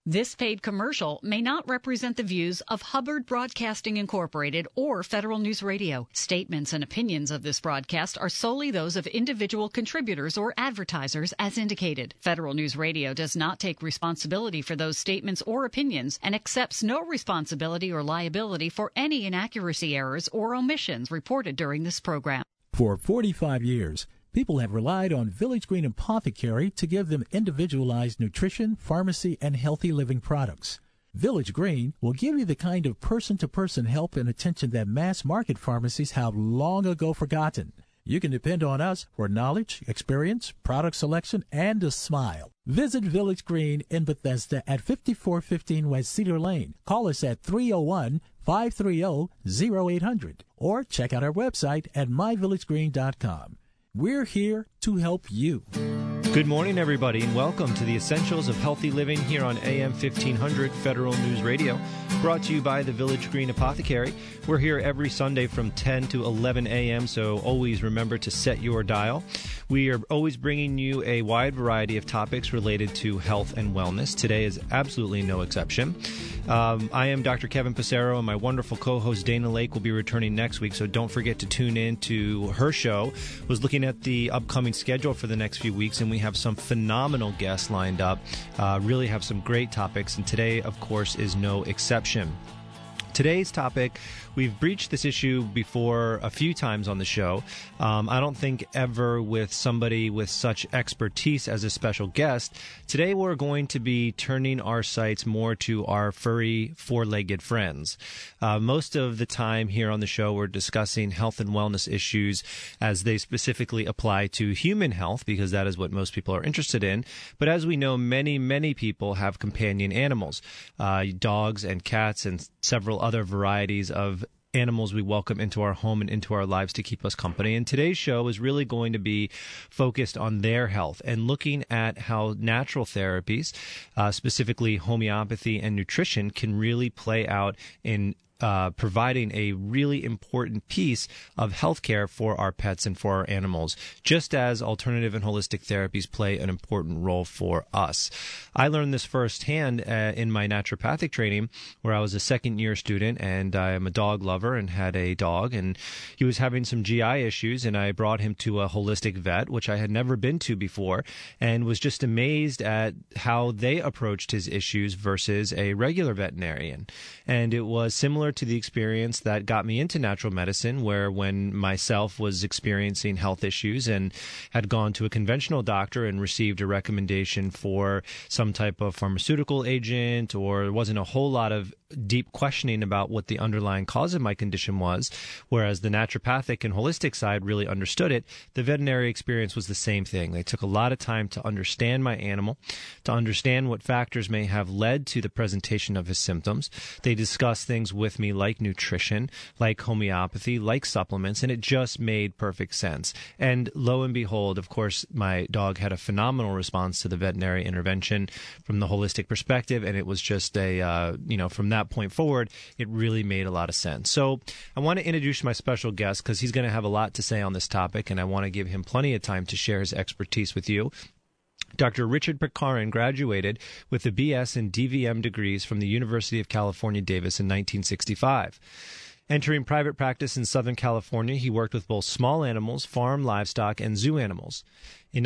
This paid commercial may not represent the views of Hubbard Broadcasting Incorporated or Federal News Radio. Statements and opinions of this broadcast are solely those of individual contributors or advertisers as indicated. Federal News Radio does not take responsibility for those statements or opinions and accepts no responsibility or liability for any inaccuracy, errors, or omissions reported during this program. For 45 years, people have relied on Village Green Apothecary to give them individualized nutrition, pharmacy, and healthy living products. Village Green will give you the kind of person-to-person help and attention that mass-market pharmacies have long ago forgotten. You can depend on us for knowledge, experience, product selection, and a smile. Visit Village Green in Bethesda at 5415 West Cedar Lane. Call us at 301-530-0800 or check out our website at myvillagegreen.com. We're here to help you. Good morning, everybody, and welcome to the Essentials of Healthy Living here on AM 1500 Federal News Radio, brought to you by the Village Green Apothecary. We're here every Sunday from 10 to 11 a.m., so always remember to set your dial. We are always bringing you a wide variety of topics related to health and wellness. Today is absolutely no exception. I am Dr. Kevin Passero, and my wonderful co-host Dana Lake will be returning next week, so don't forget to tune in to her show. I was looking at the upcoming schedule for the next few weeks, and we have some phenomenal guests lined up, really have some great topics, and today, of course, is no exception. Today's topic, we've breached this issue before a few times on the show. I don't think ever with somebody with such expertise as a special guest. Today we're going to be turning our sights more to our furry four-legged friends. Most of the time here on the show we're discussing health and wellness issues as they specifically apply to human health, because that is what most people are interested in. But as we know, many people have companion animals, dogs and cats and several other varieties of animals we welcome into our home and into our lives to keep us company. And today's show is really going to be focused on their health and looking at how natural therapies, specifically homeopathy and nutrition, can really play out in providing a really important piece of healthcare for our pets and for our animals, just as alternative and holistic therapies play an important role for us. I learned this firsthand in my naturopathic training, where I was a second-year student, and I am a dog lover and had a dog, and he was having some GI issues, and I brought him to a holistic vet, which I had never been to before, and was just amazed at how they approached his issues versus a regular veterinarian. And it was similar to the experience that got me into natural medicine, where when myself was experiencing health issues and had gone to a conventional doctor and received a recommendation for some type of pharmaceutical agent, or there wasn't a whole lot of deep questioning about what the underlying cause of my condition was, whereas the naturopathic and holistic side really understood it, the veterinary experience was the same thing. They took a lot of time to understand my animal, to understand what factors may have led to the presentation of his symptoms. They discussed things with me like nutrition, like homeopathy, like supplements, and it just made perfect sense. And lo and behold, of course, my dog had a phenomenal response to the veterinary intervention from the holistic perspective, and it was just from that point forward, it really made a lot of sense. So I want to introduce my special guest because he's going to have a lot to say on this topic, and I want to give him plenty of time to share his expertise with you. Dr. Richard Picarin graduated with the BS and DVM degrees from the University of California, Davis in 1965. Entering private practice in Southern California, he worked with both small animals, farm livestock, and zoo animals. In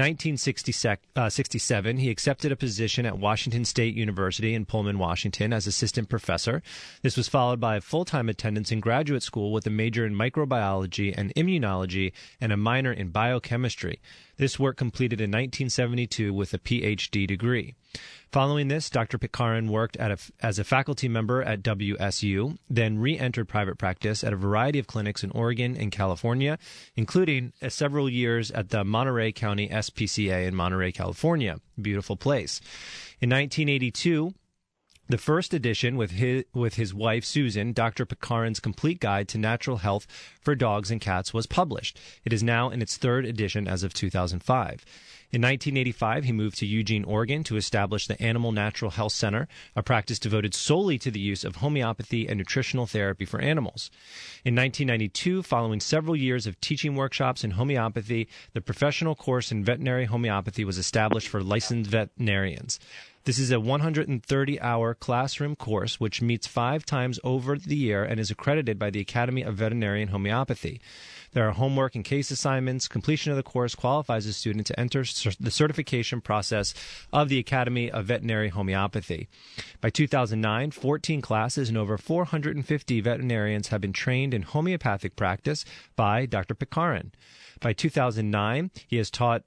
1967, he accepted a position at Washington State University in Pullman, Washington, as assistant professor. This was followed by a full-time attendance in graduate school with a major in microbiology and immunology and a minor in biochemistry. This work completed in 1972 with a PhD degree. Following this, Dr. Picarin worked as a faculty member at WSU, then re-entered private practice at a variety of clinics in Oregon and California, including several years at the Monterey County SPCA in Monterey, California. Beautiful place. In 1982, the first edition with his wife, Susan, Dr. Picarin's Complete Guide to Natural Health for Dogs and Cats was published. It is now in its third edition as of 2005. In 1985, he moved to Eugene, Oregon to establish the Animal Natural Health Center, a practice devoted solely to the use of homeopathy and nutritional therapy for animals. In 1992, following several years of teaching workshops in homeopathy, the professional course in veterinary homeopathy was established for licensed veterinarians. This is a 130-hour classroom course which meets 5 times over the year and is accredited by the Academy of Veterinary and Homeopathy. There are homework and case assignments. Completion of the course qualifies a student to enter the certification process of the Academy of Veterinary Homeopathy. By 2009, 14 classes and over 450 veterinarians have been trained in homeopathic practice by Dr. Picarin. By 2009, he has taught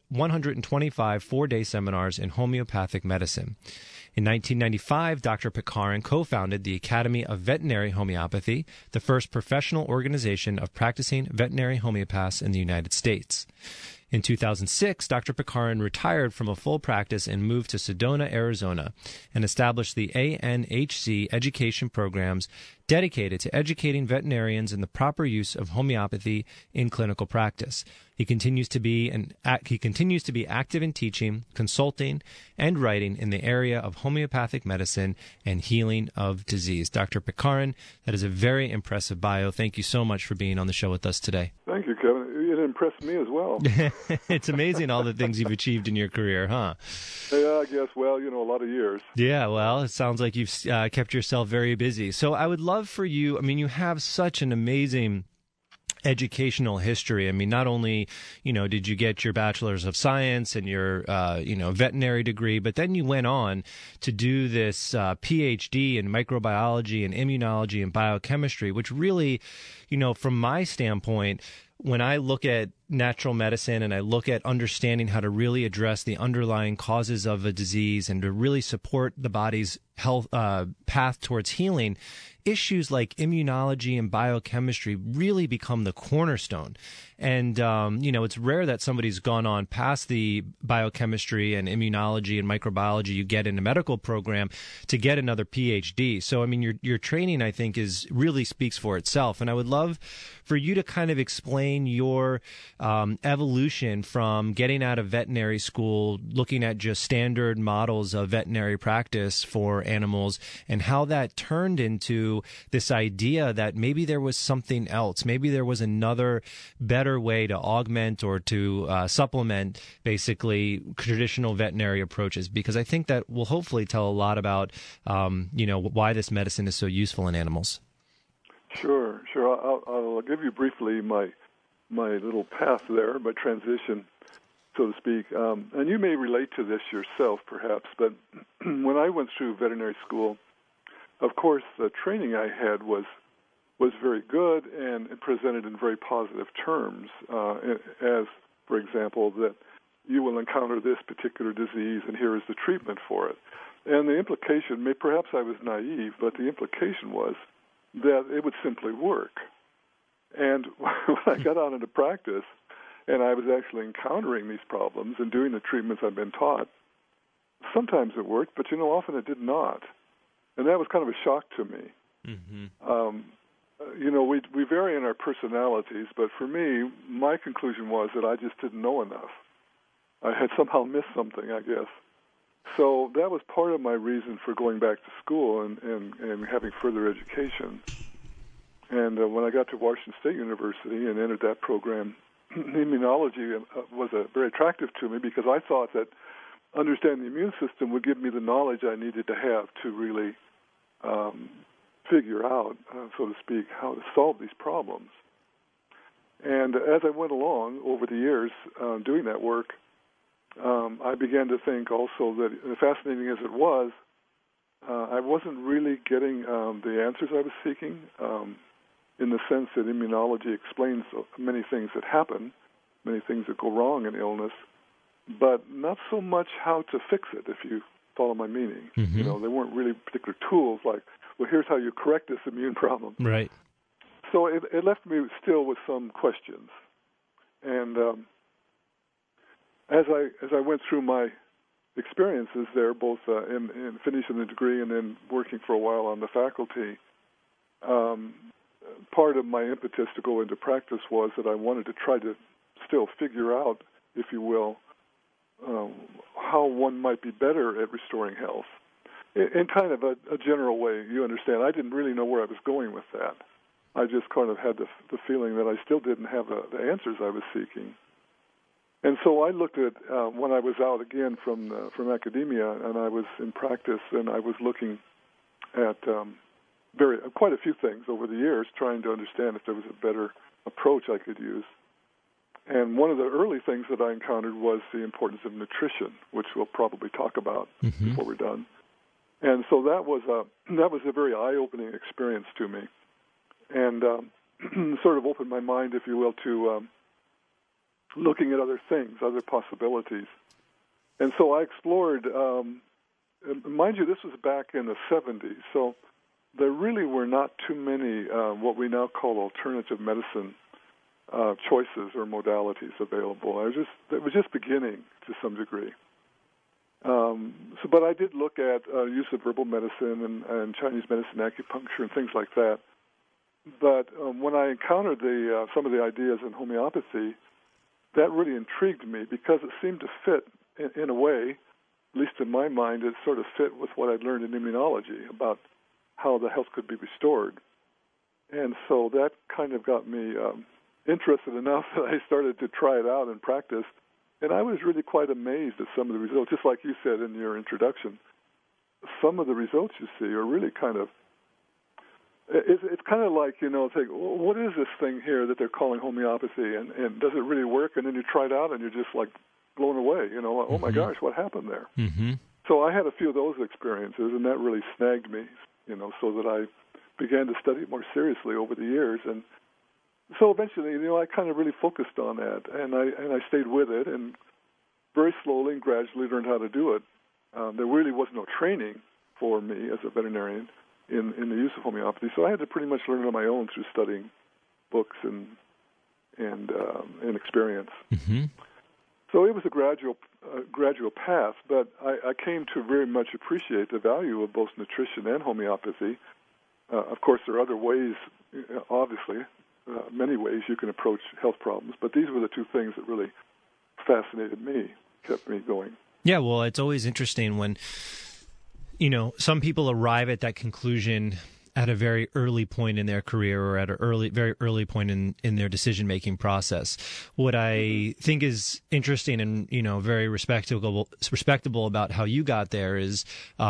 125 4-day seminars in homeopathic medicine. In 1995, Dr. Picarin co-founded the Academy of Veterinary Homeopathy, the first professional organization of practicing veterinary homeopaths in the United States. In 2006, Dr. Picarin retired from a full practice and moved to Sedona, Arizona, and established the ANHC education programs dedicated to educating veterinarians in the proper use of homeopathy in clinical practice. He continues to be active in teaching, consulting, and writing in the area of homeopathic medicine and healing of disease. Dr. Picarin, that is a very impressive bio. Thank you so much for being on the show with us today. Thank you, Kevin. It impressed me as well. It's amazing all the things you've achieved in your career, huh? Yeah, I guess. Well, a lot of years. Yeah, well, it sounds like you've kept yourself very busy. So I would love for you, you have such an amazing educational history. Not only, did you get your bachelor's of science and your, veterinary degree, but then you went on to do this PhD in microbiology and immunology and biochemistry, which really, from my standpoint, when I look at natural medicine and I look at understanding how to really address the underlying causes of a disease and to really support the body's health path towards healing, issues like immunology and biochemistry really become the cornerstone. And, it's rare that somebody's gone on past the biochemistry and immunology and microbiology you get in a medical program to get another PhD. So, your training, I think, really speaks for itself. And I would love for you to kind of explain your evolution from getting out of veterinary school, looking at just standard models of veterinary practice for animals, and how that turned into this idea that maybe there was something else, maybe there was another better way to augment or to supplement basically traditional veterinary approaches, because I think that will hopefully tell a lot about why this medicine is so useful in animals. Sure. I'll give you briefly my little path there, my transition, so to speak. And you may relate to this yourself, perhaps, but when I went through veterinary school, of course, the training I had was very good and presented in very positive terms, as, for example, that you will encounter this particular disease and here is the treatment for it. And the implication, perhaps I was naive, but the implication was that it would simply work. And when I got out into practice and I was actually encountering these problems and doing the treatments I've been taught, sometimes it worked, but often it did not. And that was kind of a shock to me. Mm-hmm. We vary in our personalities, but for me, my conclusion was that I just didn't know enough. I had somehow missed something, I guess. So that was part of my reason for going back to school and having further education. And when I got to Washington State University and entered that program, immunology was very attractive to me because I thought that understanding the immune system would give me the knowledge I needed to have to really figure out, so to speak, how to solve these problems. And as I went along over the years doing that work, I began to think also that, fascinating as it was, I wasn't really getting the answers I was seeking, in the sense that immunology explains many things that happen, many things that go wrong in illness, but not so much how to fix it, if you follow my meaning. Mm-hmm. There weren't really particular tools like, well, here's how you correct this immune problem. Right. So it left me still with some questions. And as I went through my experiences there, both in finishing the degree and then working for a while on the faculty, part of my impetus to go into practice was that I wanted to try to still figure out, if you will, how one might be better at restoring health. In kind of a general way, you understand. I didn't really know where I was going with that. I just kind of had the feeling that I still didn't have the answers I was seeking. And so I looked at, when I was out again from academia, and I was in practice, and I was looking at quite a few things over the years, trying to understand if there was a better approach I could use. And one of the early things that I encountered was the importance of nutrition, which we'll probably talk about before we're done. And so that was a very eye-opening experience to me, and sort of opened my mind, if you will, to looking at other things, other possibilities. And so I explored, mind you, this was back in the 70s, so there really were not too many what we now call alternative medicine choices or modalities available. It was just beginning to some degree. But I did look at use of herbal medicine and Chinese medicine, acupuncture, and things like that. But when I encountered some of the ideas in homeopathy, that really intrigued me because it seemed to fit in a way, at least in my mind, it sort of fit with what I'd learned in immunology about how the health could be restored. And so that kind of got me interested enough that I started to try it out and practice. And I was really quite amazed at some of the results. Just like you said in your introduction, some of the results you see are really kind of, it's kind of like, it's like, what is this thing here that they're calling homeopathy, and does it really work? And then you try it out, and you're just like blown away, oh my gosh, what happened there? So I had a few of those experiences, and that really snagged me, so that I began to study it more seriously over the years. And so eventually, I kind of really focused on that, and I stayed with it, and very slowly and gradually learned how to do it. There really was no training for me as a veterinarian in the use of homeopathy, so I had to pretty much learn it on my own through studying books and experience. So it was a gradual path, but I came to very much appreciate the value of both nutrition and homeopathy. Of course, there are other ways, obviously, many ways you can approach health problems, but these were the two things that really fascinated me, kept me going. Yeah, well, it's always interesting when, some people arrive at that conclusion at a very early point in their career or at a very early point in their decision-making process. What I think is interesting and, very respectable about how you got there is,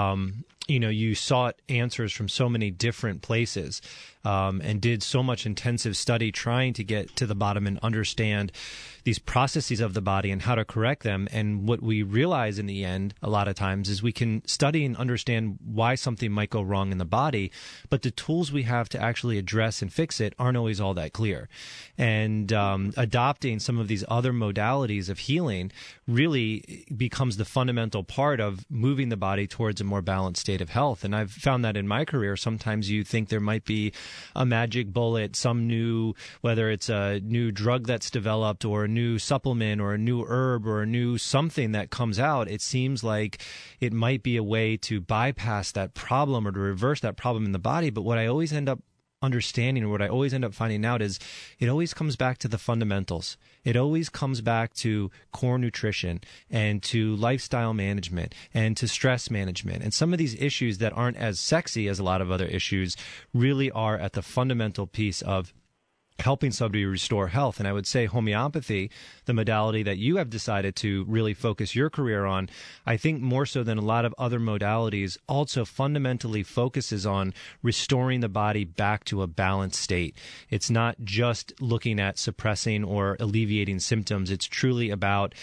you sought answers from so many different places and did so much intensive study trying to get to the bottom and understand these processes of the body and how to correct them. And what we realize in the end, a lot of times, is we can study and understand why something might go wrong in the body, but the tools we have to actually address and fix it aren't always all that clear. And adopting some of these other modalities of healing really becomes the fundamental part of moving the body towards a more balanced state of health. And I've found that in my career, sometimes you think there might be a magic bullet, some new, whether it's a new drug that's developed or a new supplement or a new herb or a new something that comes out. It seems like it might be a way to bypass that problem or to reverse that problem in the body. But what I always end up understanding, or what I always end up finding out, is it always comes back to the fundamentals. It always comes back to core nutrition and to lifestyle management and to stress management. And some of these issues that aren't as sexy as a lot of other issues really are at the fundamental piece of helping somebody restore health. And I would say homeopathy, the modality that you have decided to really focus your career on, I think more so than a lot of other modalities, also fundamentally focuses on restoring the body back to a balanced state. It's not just looking at suppressing or alleviating symptoms. It's truly about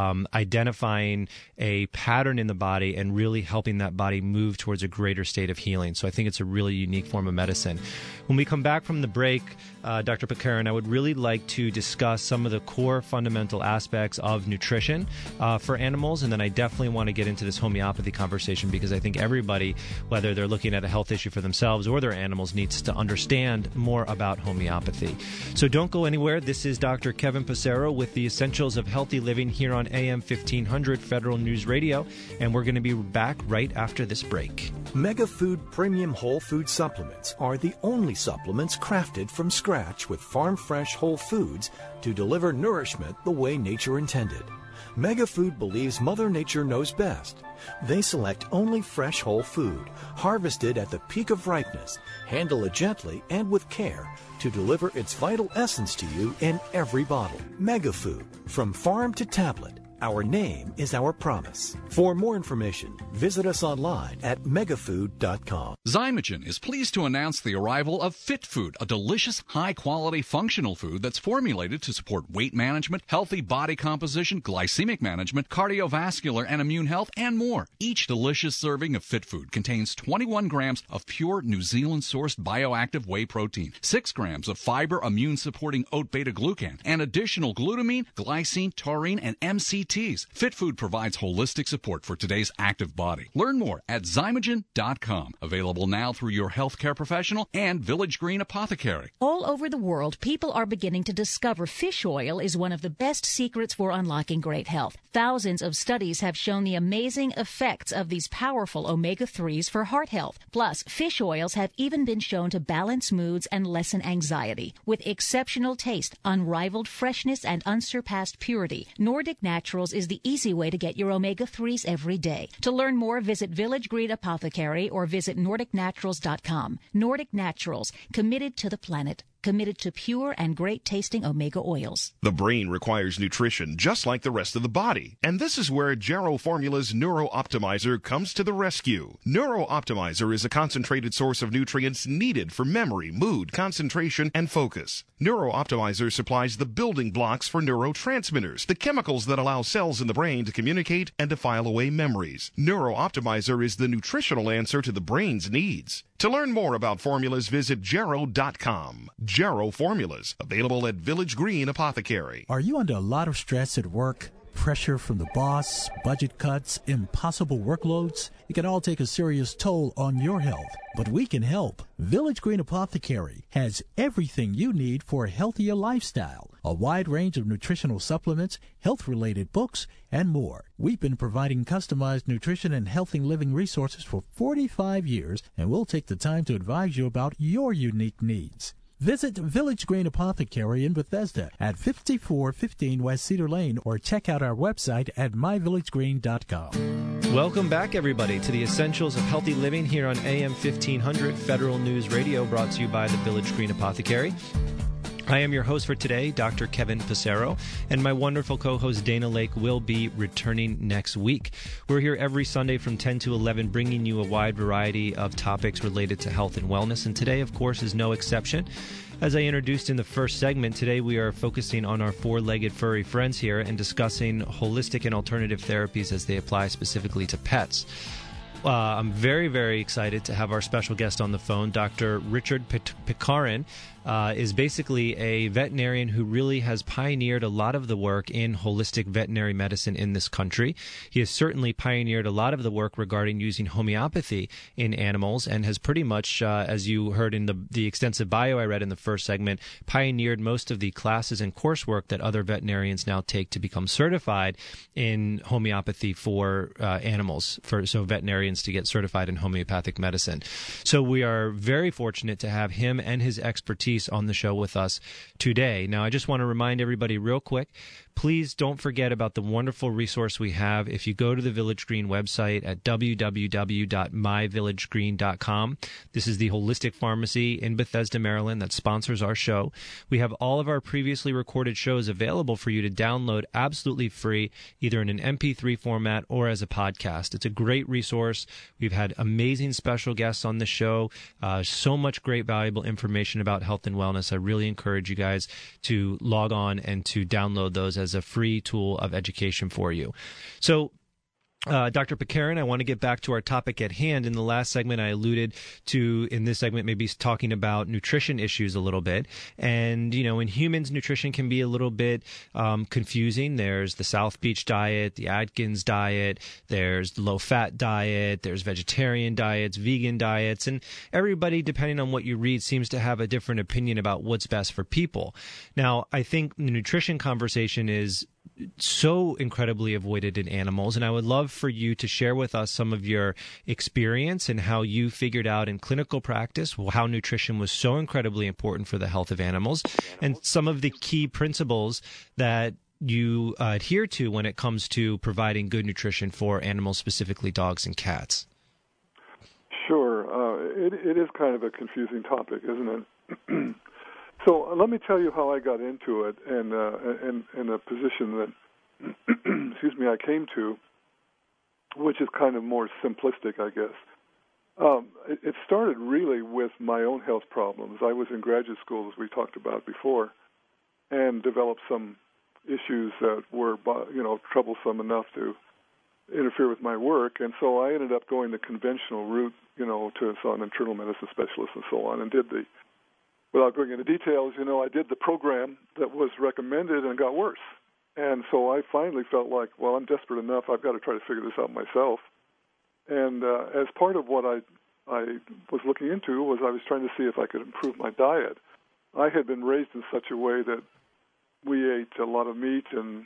identifying a pattern in the body and really helping that body move towards a greater state of healing. So I think it's a really unique form of medicine. When we come back from the break, Dr. Pekarun, I would really like to discuss some of the core fundamental aspects of nutrition for animals, and then I definitely want to get into this homeopathy conversation because I think everybody, whether they're looking at a health issue for themselves or their animals, needs to understand more about homeopathy. So don't go anywhere. This is Dr. Kevin Passero with the Essentials of Healthy Living here on AM 1500 Federal News Radio, and we're going to be back right after this break. MegaFood Premium Whole Food Supplements are the only supplements crafted from scratch with farm-fresh whole foods to deliver nourishment the way nature intended. MegaFood believes Mother Nature knows best. They select only fresh whole food, harvested at the peak of ripeness, handle it gently and with care to deliver its vital essence to you in every bottle. MegaFood, from farm to tablet. Our name is our promise. For more information, visit us online at megafood.com. Zymogen is pleased to announce the arrival of Fit Food, a delicious, high-quality, functional food that's formulated to support weight management, healthy body composition, glycemic management, cardiovascular and immune health, and more. Each delicious serving of Fit Food contains 21 grams of pure New Zealand-sourced bioactive whey protein, 6 grams of fiber immune-supporting oat beta-glucan, and additional glutamine, glycine, taurine, and MCT. Fit Food provides holistic support for today's active body. Learn more at Zymogen.com. Available now through your healthcare professional and Village Green Apothecary. All over the world, people are beginning to discover fish oil is one of the best secrets for unlocking great health. Thousands of studies have shown the amazing effects of these powerful omega-3s for heart health. Plus, fish oils have even been shown to balance moods and lessen anxiety. With exceptional taste, unrivaled freshness, and unsurpassed purity, Nordic Naturals is the easy way to get your omega-3s every day. To learn more, visit Village Green Apothecary or visit NordicNaturals.com. Nordic Naturals, committed to the planet, committed to pure and great-tasting omega oils. The brain requires nutrition just like the rest of the body, and this is where Jarrow Formula's Neuro Optimizer comes to the rescue. Neuro Optimizer is a concentrated source of nutrients needed for memory, mood, concentration, and focus. Neuro Optimizer supplies the building blocks for neurotransmitters, the chemicals that allow cells in the brain to communicate and to file away memories. Neuro Optimizer is the nutritional answer to the brain's needs. To learn more about formulas, visit Jarrow.com. Jarrow Formulas, available at Village Green Apothecary. Are you under a lot of stress at work? Pressure from the boss, budget cuts, impossible workloads? It can all take a serious toll on your health. But we can help. Village Green Apothecary has everything you need for a healthier lifestyle. A wide range of nutritional supplements, health-related books, and more. We've been providing customized nutrition and healthy living resources for 45 years, and we'll take the time to advise you about your unique needs. Visit Village Green Apothecary in Bethesda at 5415 West Cedar Lane or check out our website at myvillagegreen.com. Welcome back, everybody, to the Essentials of Healthy Living here on AM 1500 Federal News Radio, brought to you by the Village Green Apothecary. I am your host for today, Dr. Kevin Passero, and my wonderful co-host Dana Lake will be returning next week. We're here every Sunday from 10 to 11, bringing you a wide variety of topics related to health and wellness, and today, of course, is no exception. As I introduced in the first segment, today we are focusing on our four-legged furry friends here and discussing holistic and alternative therapies as they apply specifically to pets. I'm very, very excited to have our special guest on the phone. Dr. Richard Piekarin is basically a veterinarian who really has pioneered a lot of the work in holistic veterinary medicine in this country. He has certainly pioneered a lot of the work regarding using homeopathy in animals and has pretty much, as you heard in the extensive bio I read in the first segment, pioneered most of the classes and coursework that other veterinarians now take to become certified in homeopathy for animals, so veterinarians to get certified in homeopathic medicine. So we are very fortunate to have him and his expertise on the show with us today. Now, I just want to remind everybody real quick, please don't forget about the wonderful resource we have. If you go to the Village Green website at www.myvillagegreen.com, this is the holistic pharmacy in Bethesda, Maryland that sponsors our show. We have all of our previously recorded shows available for you to download absolutely free, either in an MP3 format or as a podcast. It's a great resource. We've had amazing special guests on the show, so much great valuable information about health and wellness. I really encourage you guys to log on and to download those as a free tool of education for you. So, Dr. Piekarin, I want to get back to our topic at hand. In the last segment, I alluded to, in this segment, maybe talking about nutrition issues a little bit. And, you know, in humans, nutrition can be a little bit confusing. There's the South Beach diet, the Atkins diet, there's the low-fat diet, there's vegetarian diets, vegan diets, and everybody, depending on what you read, seems to have a different opinion about what's best for people. Now, I think the nutrition conversation is so incredibly avoided in animals, and I would love for you to share with us some of your experience and how you figured out in clinical practice how nutrition was so incredibly important for the health of animals and some of the key principles that you adhere to when it comes to providing good nutrition for animals, specifically dogs and cats? Sure. It is kind of a confusing topic, isn't it? So let me tell you how I got into it and a position that, excuse me, I came to, which is kind of more simplistic, I guess. It started really with my own health problems. I was in graduate school, as we talked about before, and developed some issues that were, troublesome enough to interfere with my work. And so I ended up going the conventional route, to an internal medicine specialist and so on, and without going into details, I did the program that was recommended and got worse. And so I finally felt like, well, I'm desperate enough. I've got to try to figure this out myself. And as part of what I was looking into was I was trying to see if I could improve my diet. I had been raised in such a way that we ate a lot of meat and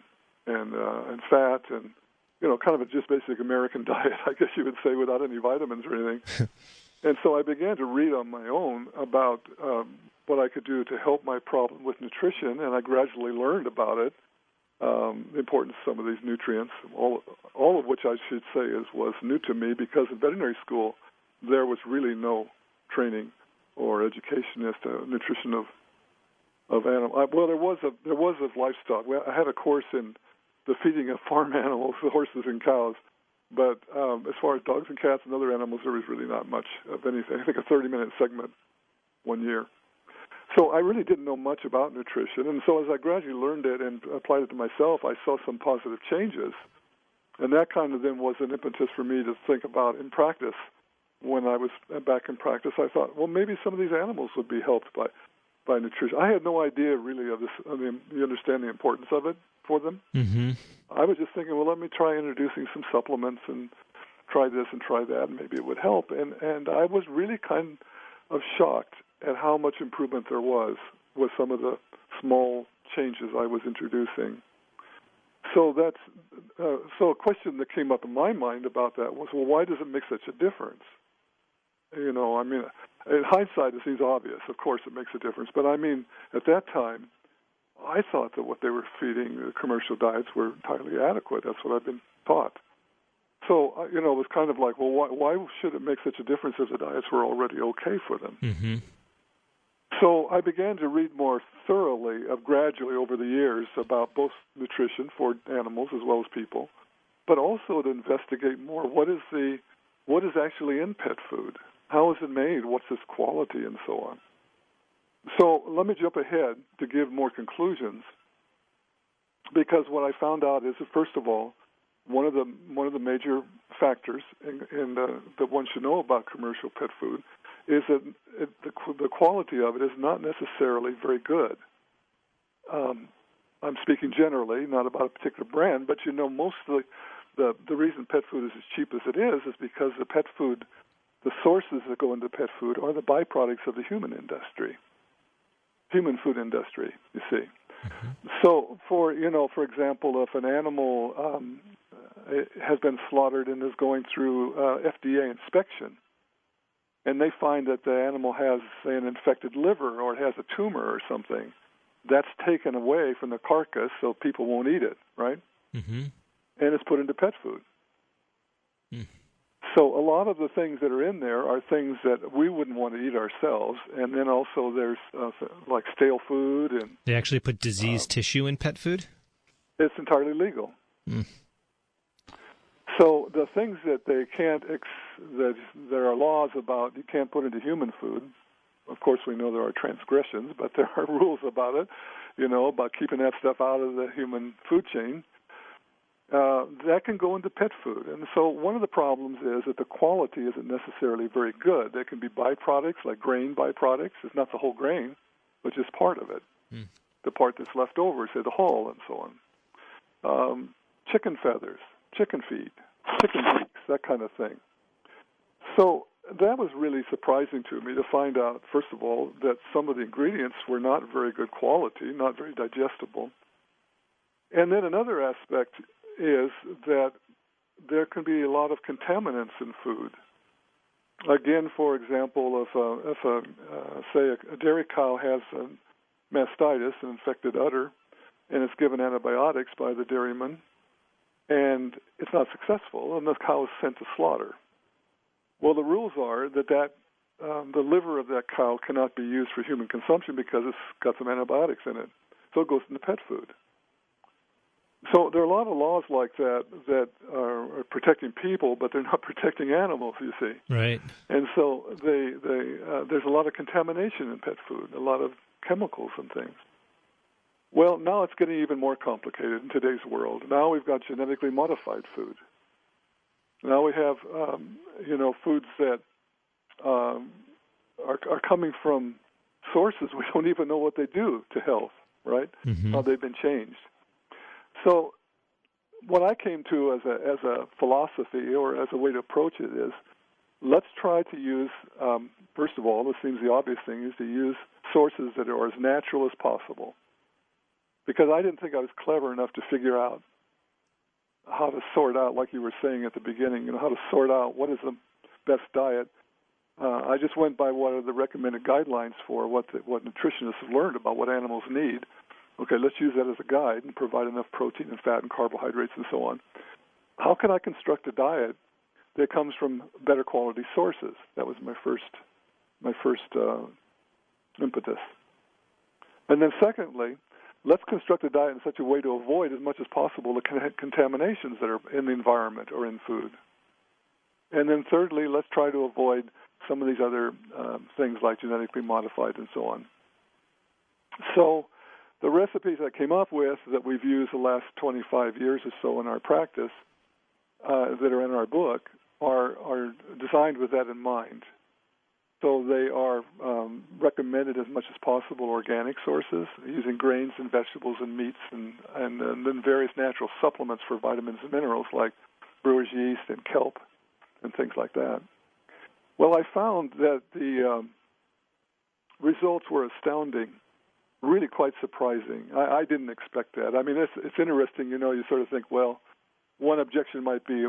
fat and, kind of a just basic American diet, I guess you would say, without any vitamins or anything. And so I began to read on my own about what I could do to help my problem with nutrition, and I gradually learned about it, the importance of some of these nutrients, all of which I should say was new to me because in veterinary school there was really no training or education as to nutrition of animals. Well, there was of livestock. I had a course in the feeding of farm animals, the horses and cows. But as far as dogs and cats and other animals, there was really not much of anything. I think a 30-minute segment one year. So I really didn't know much about nutrition. And so as I gradually learned it and applied it to myself, I saw some positive changes. And that kind of then was an impetus for me to think about in practice. When I was back in practice, I thought, well, maybe some of these animals would be helped by nutrition. I had no idea really of this. You understand the importance of it for them. Mm-hmm. I was just thinking, well, let me try introducing some supplements and try this and try that, and maybe it would help. And I was really kind of shocked at how much improvement there was with some of the small changes I was introducing. So so a question that came up in my mind about that was, well, why does it make such a difference? In hindsight, it seems obvious. Of course, it makes a difference. But at that time, I thought that what they were feeding, the commercial diets, were entirely adequate. That's what I've been taught. So, it was kind of like, well, why should it make such a difference if the diets were already okay for them? Mm-hmm. So I began to read more thoroughly, gradually over the years, about both nutrition for animals as well as people, but also to investigate more what is actually in pet food. How is it made? What's its quality, and so on. So let me jump ahead to give more conclusions, because what I found out is that, first of all, one of the major factors that one should know about commercial pet food is that the quality of it is not necessarily very good. I'm speaking generally, not about a particular brand, but most of the reason pet food is as cheap as it is because the pet food, the sources that go into pet food are the byproducts of the human food industry, you see. Mm-hmm. So, for example, if an animal has been slaughtered and is going through FDA inspection, and they find that the animal has, say, an infected liver or it has a tumor or something, that's taken away from the carcass so people won't eat it, right? Mm-hmm. And it's put into pet food. Mm. So a lot of the things that are in there are things that we wouldn't want to eat ourselves. And then also there's like stale food. And they actually put diseased tissue in pet food? It's entirely legal. Mm. So the things that they can't, that there are laws about you can't put into human food. Of course, we know there are transgressions, but there are rules about it, about keeping that stuff out of the human food chain. That can go into pet food. And so one of the problems is that the quality isn't necessarily very good. There can be byproducts, like grain byproducts. It's not the whole grain, but just part of it. Mm. The part that's left over, say the hull and so on. Chicken feathers, chicken feed, chicken beaks, that kind of thing. So that was really surprising to me to find out, first of all, that some of the ingredients were not very good quality, not very digestible. And then another aspect is that there can be a lot of contaminants in food. Again, for example, if a dairy cow has mastitis, an infected udder, and it's given antibiotics by the dairyman, and it's not successful, and the cow is sent to slaughter. Well, the rules are that the liver of that cow cannot be used for human consumption because it's got some antibiotics in it. So it goes into pet food. So there are a lot of laws like that that are protecting people, but they're not protecting animals, you see. Right. And so there's a lot of contamination in pet food, a lot of chemicals and things. Well, now it's getting even more complicated in today's world. Now we've got genetically modified food. Now we have, foods that are coming from sources we don't even know what they do to health, right? Mm-hmm. How they've been changed. So what I came to as a philosophy or as a way to approach it is, let's try to use, first of all, this seems the obvious thing, is to use sources that are as natural as possible. Because I didn't think I was clever enough to figure out how to sort out, like you were saying at the beginning, how to sort out what is the best diet. I just went by what are the recommended guidelines for what nutritionists have learned about what animals need. Okay, let's use that as a guide and provide enough protein and fat and carbohydrates and so on. How can I construct a diet that comes from better quality sources? That was my first impetus. And then secondly, let's construct a diet in such a way to avoid as much as possible the contaminations that are in the environment or in food. And then thirdly, let's try to avoid some of these other things like genetically modified and so on. So the recipes I came up with that we've used the last 25 years or so in our practice that are in our book are designed with that in mind. So they are recommended as much as possible organic sources, using grains and vegetables and meats and then various natural supplements for vitamins and minerals like brewer's yeast and kelp and things like that. Well, I found that the results were astounding, really quite surprising. I didn't expect that. I mean, it's interesting, you sort of think, well, one objection might be,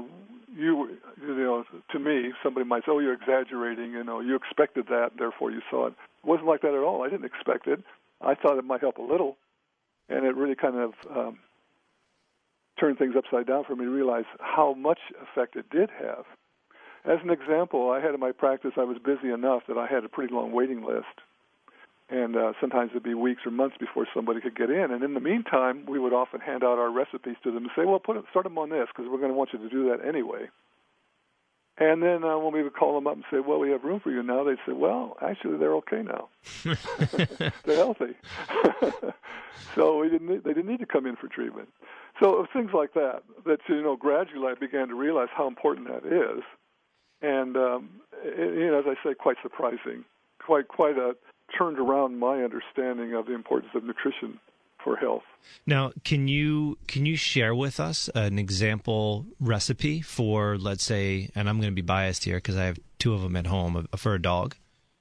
to me, somebody might say, oh, you're exaggerating, you expected that, therefore you saw it. It wasn't like that at all. I didn't expect it. I thought it might help a little, and it really kind of turned things upside down for me to realize how much effect it did have. As an example, I had in my practice, I was busy enough that I had a pretty long waiting list. And sometimes it'd be weeks or months before somebody could get in. And in the meantime, we would often hand out our recipes to them and say, well, start them on this because we're going to want you to do that anyway. And then when we would call them up and say, well, we have room for you now, they'd say, well, actually, they're okay now. They're healthy. So they didn't need to come in for treatment. So things like that gradually I began to realize how important that is. And, as I say, quite surprising, quite a turned around my understanding of the importance of nutrition for health. Now, can you share with us an example recipe for, let's say, and I'm going to be biased here because I have two of them at home, for a dog?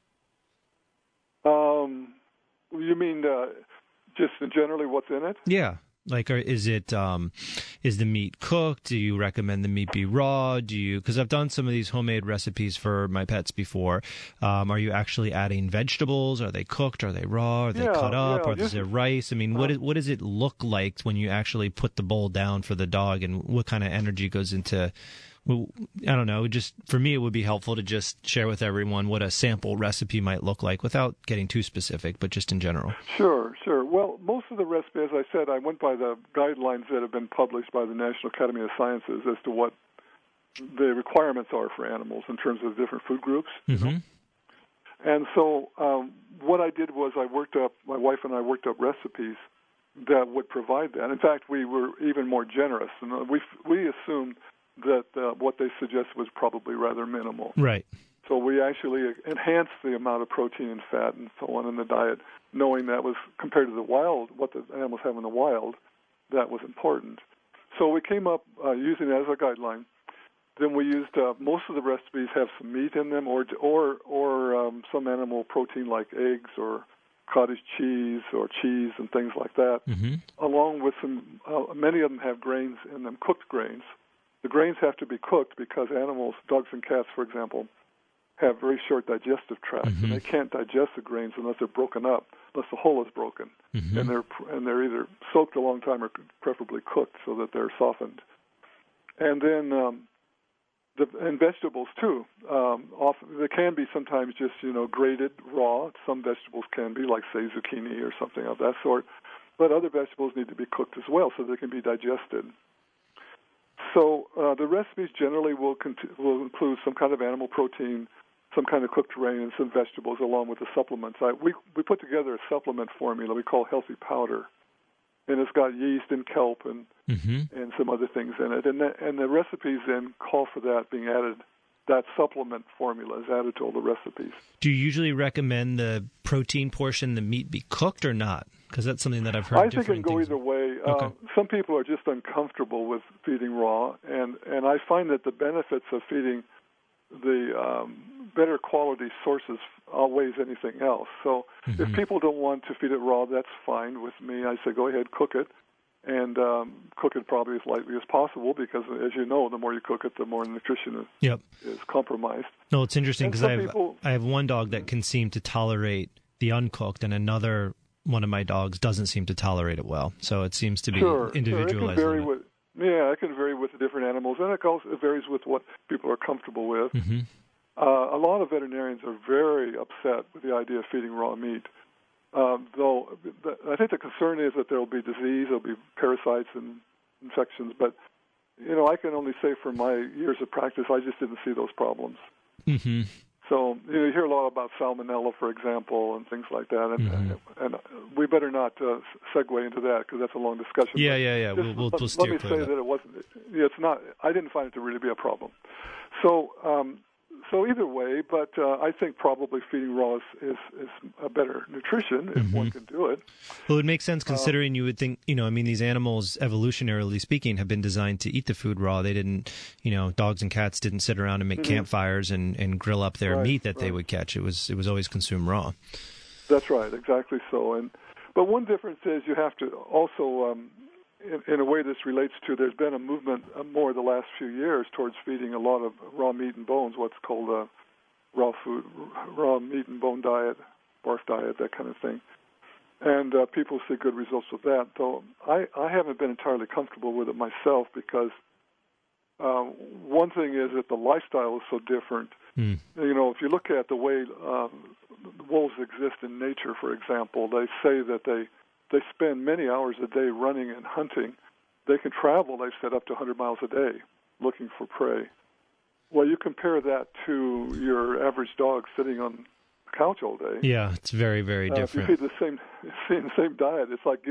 You mean just generally what's in it? Yeah. Like, is the meat cooked? Do you recommend the meat be raw? Because I've done some of these homemade recipes for my pets before. Are you actually adding vegetables? Are they cooked? Are they raw? Are they cut up? Or is it rice? I mean, what does it look like when you actually put the bowl down for the dog, and what kind of energy goes into? Well, I don't know. Just for me, it would be helpful to just share with everyone what a sample recipe might look like without getting too specific, but just in general. Sure. Well, most of the recipe, as I said, I went by the guidelines that have been published by the National Academy of Sciences as to what the requirements are for animals in terms of different food groups. Mm-hmm. And so what I did was my wife and I worked up recipes that would provide that. In fact, we were even more generous. And we assumed that what they suggested was probably rather minimal. Right. So we actually enhanced the amount of protein and fat and so on in the diet, knowing that was, compared to the wild, what the animals have in the wild, that was important. So we came up using it as a guideline. Then we used, most of the recipes have some meat in them or some animal protein like eggs or cottage cheese or cheese and things like that, mm-hmm. along with some, many of them have grains in them, cooked grains. The grains have to be cooked because animals, dogs and cats, for example, have very short digestive tracts, and they can't digest the grains unless they're broken up, unless the hull is broken, and they're either soaked a long time or preferably cooked so that they're softened. And then and vegetables too. Often they can be sometimes just grated raw. Some vegetables can be, like say zucchini or something of that sort, but other vegetables need to be cooked as well so they can be digested. So the recipes generally will include some kind of animal protein, some kind of cooked grain, and some vegetables along with the supplements. We put together a supplement formula we call Healthy Powder, and it's got yeast and kelp and some other things in it. And the recipes then call for that being added. That supplement formula is added to all the recipes. Do you usually recommend the protein portion, the meat, be cooked or not? Because that's something that I've heard. I think it can go either way. Okay. Some people are just uncomfortable with feeding raw, and I find that the benefits of feeding the better quality sources outweighs anything else. So if people don't want to feed it raw, that's fine with me. I say go ahead, cook it, and cook it probably as lightly as possible because, as you know, the more you cook it, the more nutrition is compromised. No, it's interesting because I have one dog that can seem to tolerate the uncooked, and another one of my dogs doesn't seem to tolerate it well. So it seems to be individualized. It can vary with the different animals, and it varies with what people are comfortable with. A lot of veterinarians are very upset with the idea of feeding raw meat. Though I think the concern is that there will be disease, there will be parasites and infections. But, I can only say from my years of practice, I just didn't see those problems. So you hear a lot about salmonella, for example, and things like that. And we better not segue into that because that's a long discussion. Yeah. We'll steer clear of that. Let me say that it wasn't. It's not. I didn't find it to really be a problem. So either way, but I think probably feeding raw is a better nutrition if one can do it. Well, it makes sense considering you would think, these animals, evolutionarily speaking, have been designed to eat the food raw. They didn't, dogs and cats didn't sit around and make campfires and grill up their meat that they would catch. It was always consumed raw. That's right, exactly so. But one difference is you have to also, in a way this relates to, there's been a movement more the last few years towards feeding a lot of raw meat and bones, what's called a raw meat and bone diet, barf diet, that kind of thing. And people see good results with that, though I haven't been entirely comfortable with it myself because one thing is that the lifestyle is so different. If you look at the way wolves exist in nature, for example, they say that they spend many hours a day running and hunting. They can travel, they've said, up to 100 miles a day looking for prey. Well, you compare that to your average dog sitting on the couch all day. Yeah, it's very, very different. If you feed the same diet, it's like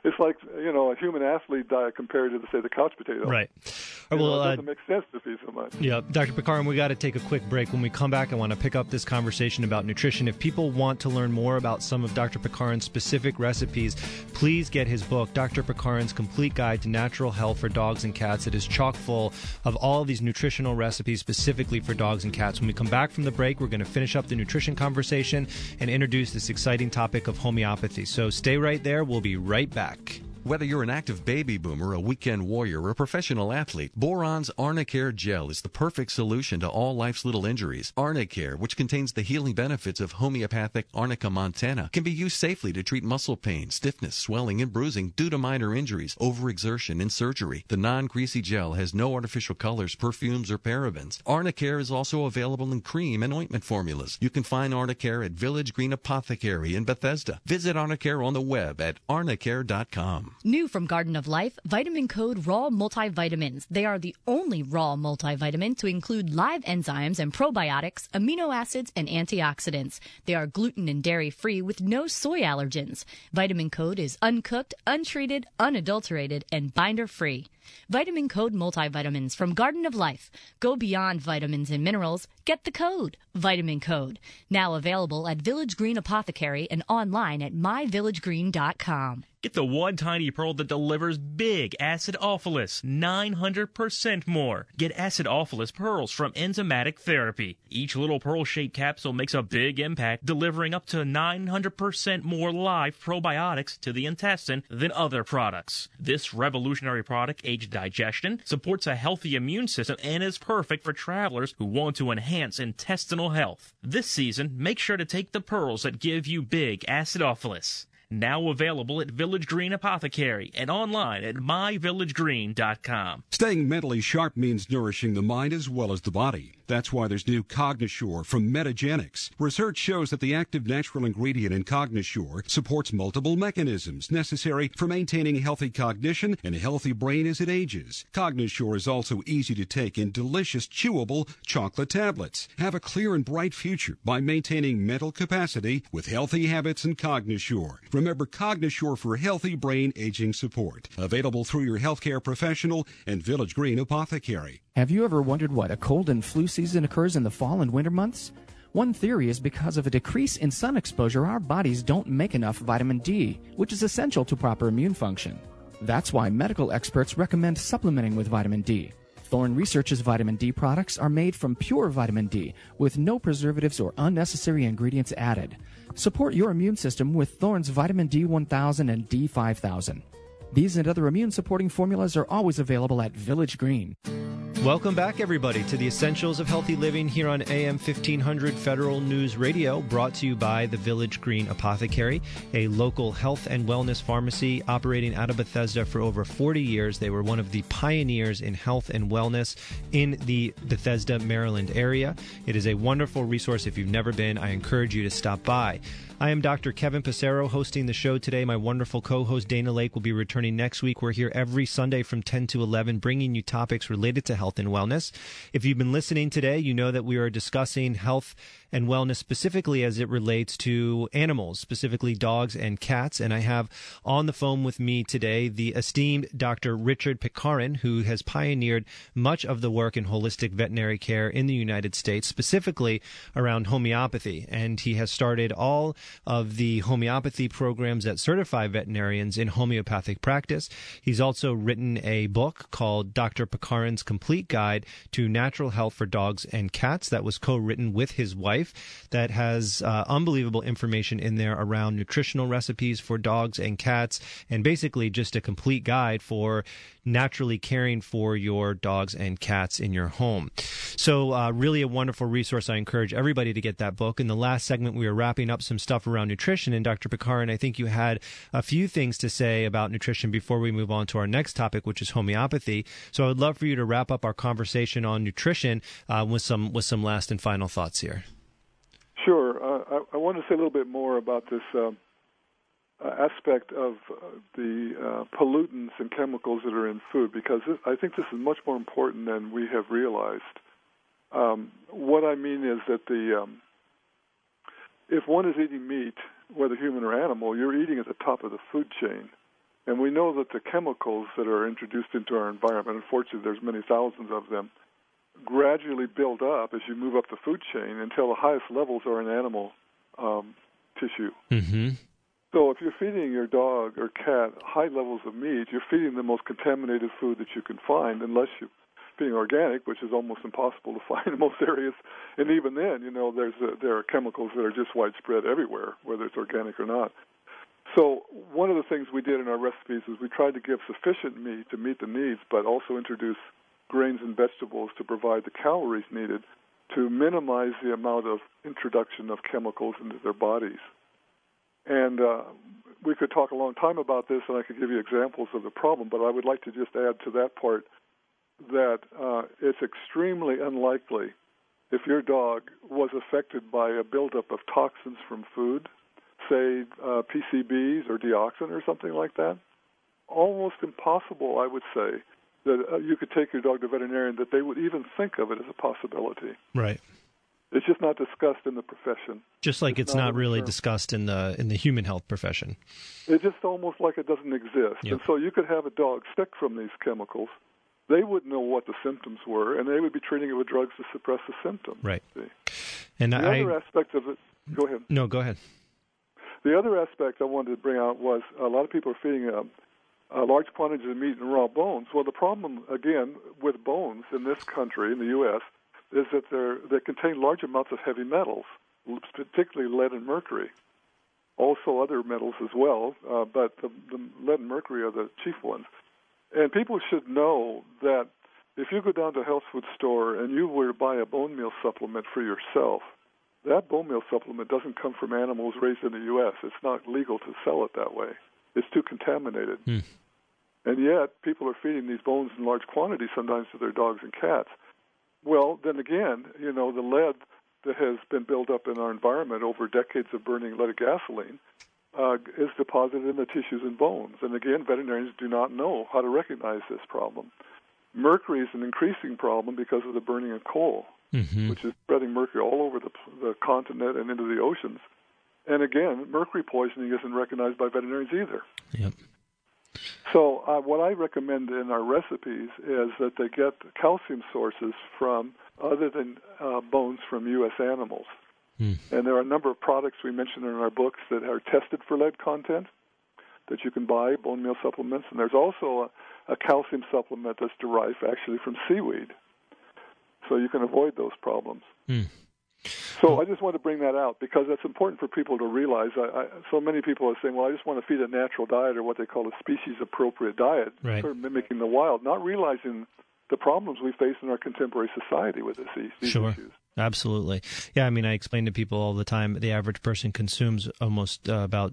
a human athlete diet compared to, say, the couch potato. Right. It doesn't make sense to feed so much. Yeah, Dr. Picarin, we got to take a quick break. When we come back, I want to pick up this conversation about nutrition. If people want to learn more about some of Dr. Picarin's specific recipes, please get his book, Dr. Picarin's Complete Guide to Natural Health for Dogs and Cats. It is chock full of all of these nutritional recipes specifically for dogs and cats. When we come back from the break, we're going to finish up the nutrition conversation and introduce this exciting topic of homeopathy. So stay right there. We'll be right back. Whether you're an active baby boomer, a weekend warrior, or a professional athlete, Boron's Arnicare Gel is the perfect solution to all life's little injuries. Arnicare, which contains the healing benefits of homeopathic Arnica montana, can be used safely to treat muscle pain, stiffness, swelling, and bruising due to minor injuries, overexertion, and surgery. The non-greasy gel has no artificial colors, perfumes, or parabens. Arnicare is also available in cream and ointment formulas. You can find Arnicare at Village Green Apothecary in Bethesda. Visit Arnicare on the web at arnicare.com. New from Garden of Life, Vitamin Code Raw Multivitamins. They are the only raw multivitamin to include live enzymes and probiotics, amino acids, and antioxidants. They are gluten and dairy-free with no soy allergens. Vitamin Code is uncooked, untreated, unadulterated, and binder-free. Vitamin Code Multivitamins from Garden of Life. Go beyond vitamins and minerals. Get the code, Vitamin Code. Now available at Village Green Apothecary and online at myvillagegreen.com. Get the one tiny pearl that delivers big acidophilus, 900% more. Get acidophilus pearls from Enzymatic Therapy. Each little pearl-shaped capsule makes a big impact, delivering up to 900% more live probiotics to the intestine than other products. This revolutionary product aids digestion, supports a healthy immune system, and is perfect for travelers who want to enhance intestinal health. This season, make sure to take the pearls that give you big acidophilus. Now available at Village Green Apothecary and online at myvillagegreen.com. Staying mentally sharp means nourishing the mind as well as the body. That's why there's new Cognosure from Metagenics. Research shows that the active natural ingredient in Cognosure supports multiple mechanisms necessary for maintaining healthy cognition and a healthy brain as it ages. Cognosure is also easy to take in delicious, chewable chocolate tablets. Have a clear and bright future by maintaining mental capacity with healthy habits and Cognosure. Remember Cognosure for healthy brain aging support. Available through your healthcare professional and Village Green Apothecary. Have you ever wondered why a cold and flu season occurs in the fall and winter months? One theory is because of a decrease in sun exposure, our bodies don't make enough vitamin D, which is essential to proper immune function. That's why medical experts recommend supplementing with vitamin D. Thorne Research's vitamin D products are made from pure vitamin D with no preservatives or unnecessary ingredients added. Support your immune system with Thorne's vitamin D1000 and D5000. These and other immune-supporting formulas are always available at Village Green. Welcome back, everybody, to the Essentials of Healthy Living here on AM 1500 Federal News Radio, brought to you by the Village Green Apothecary, a local health and wellness pharmacy operating out of Bethesda for over 40 years. They were one of the pioneers in health and wellness in the Bethesda, Maryland area. It is a wonderful resource. If you've never been, I encourage you to stop by. I am Dr. Kevin Passero hosting the show today. My wonderful co-host Dana Lake will be returning next week. We're here every Sunday from 10 to 11 bringing you topics related to health and wellness. If you've been listening today, you know that we are discussing health and wellness specifically as it relates to animals, specifically dogs and cats. And I have on the phone with me today the esteemed Dr. Richard Picarin, who has pioneered much of the work in holistic veterinary care in the United States, specifically around homeopathy. And he has started all of the homeopathy programs that certify veterinarians in homeopathic practice. He's also written a book called Dr. Picarin's Complete Guide to Natural Health for Dogs and Cats that was co-written with his wife, that has unbelievable information in there around nutritional recipes for dogs and cats, and basically just a complete guide for naturally caring for your dogs and cats in your home. So really a wonderful resource. I encourage everybody to get that book. In the last segment, we were wrapping up some stuff around nutrition, and Dr. Picarin, I think you had a few things to say about nutrition before we move on to our next topic, which is homeopathy. So I would love for you to wrap up our conversation on nutrition with some last and final thoughts here. Sure. I want to say a little bit more about this aspect of the pollutants and chemicals that are in food, because I think this is much more important than we have realized. What I mean is that if one is eating meat, whether human or animal, you're eating at the top of the food chain. And we know that the chemicals that are introduced into our environment, unfortunately there's many thousands of them, gradually build up as you move up the food chain until the highest levels are in animal tissue. Mm-hmm. So if you're feeding your dog or cat high levels of meat, you're feeding the most contaminated food that you can find, unless you're feeding organic, which is almost impossible to find in most areas. And even then, there are chemicals that are just widespread everywhere, whether it's organic or not. So one of the things we did in our recipes is we tried to give sufficient meat to meet the needs, but also introduce grains and vegetables to provide the calories needed to minimize the amount of introduction of chemicals into their bodies. And we could talk a long time about this, and I could give you examples of the problem, but I would like to just add to that part that it's extremely unlikely, if your dog was affected by a buildup of toxins from food, say PCBs or dioxin or something like that, almost impossible, I would say, that you could take your dog to a veterinarian, that they would even think of it as a possibility. Right. It's just not discussed in the profession. Just like it's not really discussed in the human health profession. It's just almost like it doesn't exist. Yep. And so you could have a dog sick from these chemicals. They wouldn't know what the symptoms were, and they would be treating it with drugs to suppress the symptoms. Right. See? And the other aspect of it, go ahead. No, go ahead. The other aspect I wanted to bring out was a lot of people are feeding large quantities of meat and raw bones. Well, the problem, again, with bones in this country, in the U.S., is that they contain large amounts of heavy metals, particularly lead and mercury. Also other metals as well, but the lead and mercury are the chief ones. And people should know that if you go down to a health food store and you were to buy a bone meal supplement for yourself, that bone meal supplement doesn't come from animals raised in the U.S. It's not legal to sell it that way. It's too contaminated. And yet, people are feeding these bones in large quantities sometimes to their dogs and cats. Well, then again, the lead that has been built up in our environment over decades of burning leaded gasoline is deposited in the tissues and bones. And again, veterinarians do not know how to recognize this problem. Mercury is an increasing problem because of the burning of coal, which is spreading mercury all over the continent and into the oceans. And again, mercury poisoning isn't recognized by veterinarians either. Yep. So what I recommend in our recipes is that they get calcium sources from other than bones from U.S. animals. And there are a number of products we mentioned in our books that are tested for lead content that you can buy, bone meal supplements. And there's also a calcium supplement that's derived actually from seaweed. So you can avoid those problems. So I just want to bring that out because that's important for people to realize. So many people are saying, well, I just want to feed a natural diet or what they call a species-appropriate diet, sort of mimicking the wild, not realizing the problems we face in our contemporary society with these issues. Absolutely. Yeah, I mean, I explain to people all the time, the average person consumes almost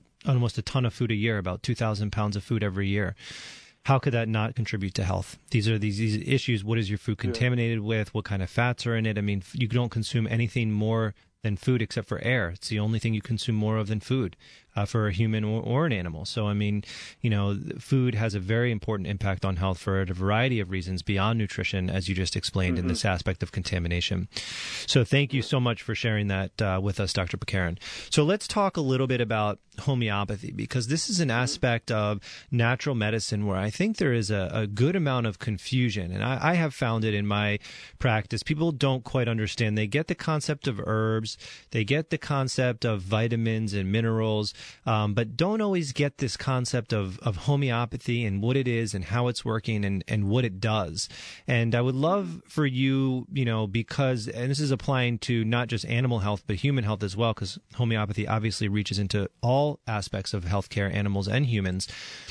a ton of food a year, about 2,000 pounds of food every year. How could that not contribute to health? These are these issues. What is your food contaminated with? What kind of fats are in it? I mean, you don't consume anything more than food except for air. It's the only thing you consume more of than food for a human or an animal. So, I mean, food has a very important impact on health for a variety of reasons beyond nutrition, as you just explained in this aspect of contamination. So thank you so much for sharing that with us, Dr. Pekarun. So let's talk a little bit about homeopathy, because this is an aspect of natural medicine where I think there is a good amount of confusion. And I have found it in my practice. People don't quite understand. They get the concept of herbs, they get the concept of vitamins and minerals, but don't always get this concept of homeopathy and what it is and how it's working and what it does. And I would love for you, because, and this is applying to not just animal health, but human health as well, because homeopathy obviously reaches into all aspects of healthcare, animals and humans.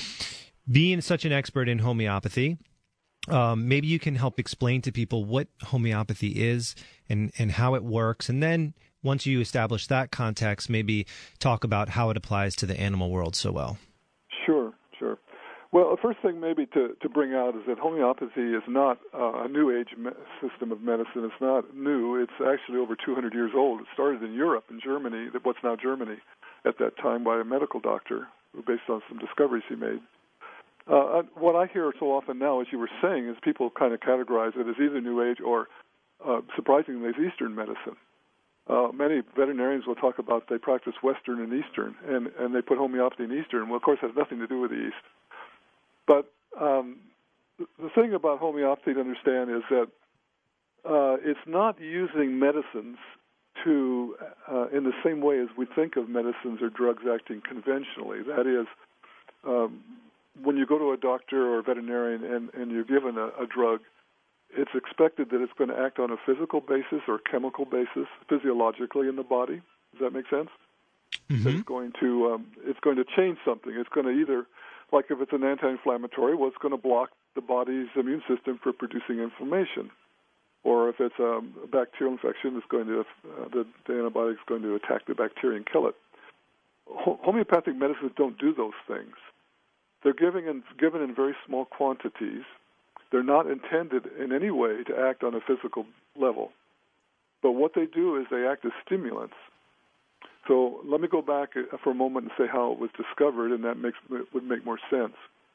Being such an expert in homeopathy, maybe you can help explain to people what homeopathy is and how it works. And then once you establish that context, maybe talk about how it applies to the animal world so well. Sure. Well, the first thing maybe to bring out is that homeopathy is not a new age system of medicine. It's not new. It's actually over 200 years old. It started in Europe, in Germany, what's now Germany, at that time by a medical doctor based on some discoveries he made. What I hear so often now, as you were saying, is people kind of categorize it as either New Age or, surprisingly, as Eastern medicine. Many veterinarians will talk about they practice Western and Eastern, and they put homeopathy in Eastern. Well, of course, it has nothing to do with the East. But the thing about homeopathy to understand is that it's not using medicines to in the same way as we think of medicines or drugs acting conventionally. That is, when you go to a doctor or a veterinarian and you're given a drug, it's expected that it's going to act on a physical basis or chemical basis, physiologically in the body. Does that make sense? That it's going to change something. It's going to either, like if it's an anti-inflammatory, well, it's going to block the body's immune system for producing inflammation. Or if it's a bacterial infection, it's going to the antibiotic is going to attack the bacteria and kill it. Homeopathic medicines don't do those things. They're given in very small quantities. They're not intended in any way to act on a physical level. But what they do is they act as stimulants. So let me go back for a moment and say how it was discovered, and that would make more sense.